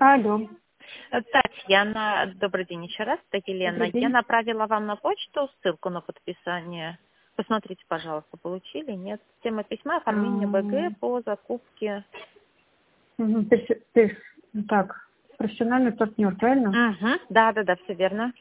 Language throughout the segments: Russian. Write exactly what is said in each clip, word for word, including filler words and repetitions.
Алло. Татьяна, добрый день еще раз. Это Елена. Добрый день. Я направила вам на почту ссылку на подписание. Посмотрите, пожалуйста, получили, нет. Тема письма, оформление БГ по закупке. Угу. Ты, ты, так, профессиональный партнер, правильно? Угу. Да, да, да, все верно.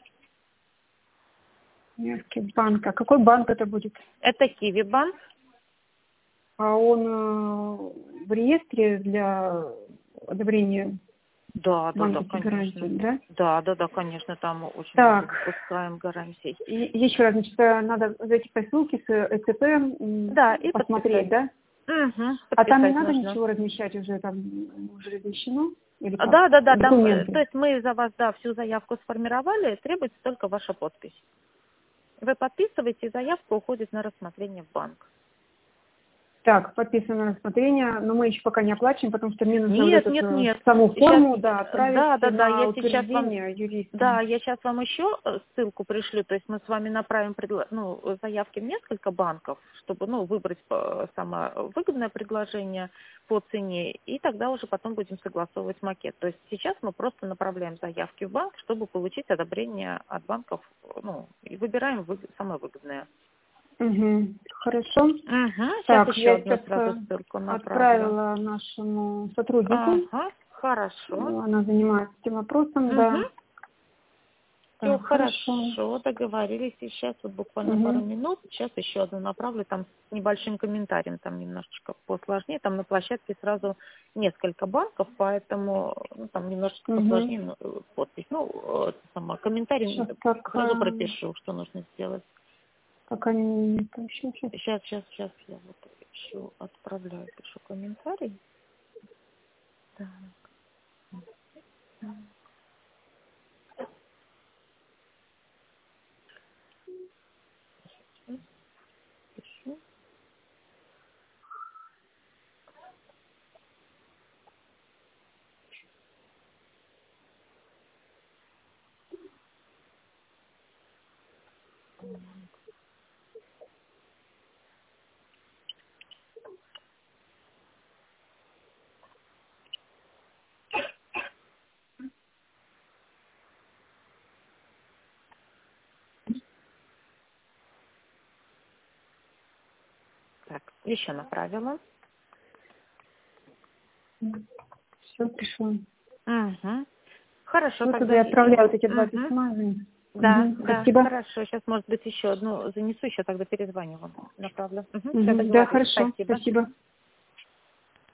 Мерки банка. Какой банк это будет? Это Киви банк. А он э, в реестре для одобрения Да, да, да, банковской конечно. гарантии, да? Да, да, да, конечно, там очень Так. много выпускаем гарантий. И, еще раз, значит, э, надо зайти по ссылке с ЭЦП, м, Да, и посмотреть, подписать. да? Угу. А там не надо нужно. ничего размещать уже, там уже размещено? Или как? Да, да, да, там, э, Документы. то есть мы за вас, да, всю заявку сформировали, требуется только ваша подпись. Вы подписываете, и заявка уходит на рассмотрение в банк. Так, подписано на рассмотрение, но мы еще пока не оплачиваем, потому что мне нужно вот Нет, эту нет, нет. саму форму, Сейчас, да, отправить да, да, да, на я сейчас вам, утверждение юриста. да, я сейчас вам еще э, ссылку пришлю, то есть мы с вами направим предло- ну, заявки в несколько банков, чтобы, ну, выбрать э, самое выгодное предложение по цене, и тогда уже потом будем согласовывать макет. То есть сейчас мы просто направляем заявки в банк, чтобы получить одобрение от банков, ну, и выбираем вы- самое выгодное. Угу. Хорошо. Угу. Сейчас Так, еще я одну сейчас сразу ссылку направлю. отправила нашему сотруднику. Ага, хорошо. Она занимается этим вопросом, Угу. да. Все Так, хорошо. хорошо, договорились. Сейчас вот буквально пару Угу. минут. Сейчас еще одну направлю, там с небольшим комментарием, там немножечко посложнее. Там на площадке сразу несколько банков, поэтому ну, там немножечко Угу. посложнее ну, э, подпись. Ну, э, это самое, комментарий Сейчас так, сразу э, пропишу, что нужно сделать. как они там еще сейчас. Сейчас, сейчас, сейчас я вот еще отправляю, пишу комментарий. Так. Сейчас пишу. Так, еще направила. Все, пришло. Угу. Хорошо, Ну, тогда тогда... я отправляю вот эти два Угу. письма. Да, Угу. да, Спасибо. хорошо. Сейчас, может быть, еще одну занесу, еще тогда перезвоню вам. Направлю. Угу. Все, Угу. Да, договорились. хорошо. Спасибо. Спасибо.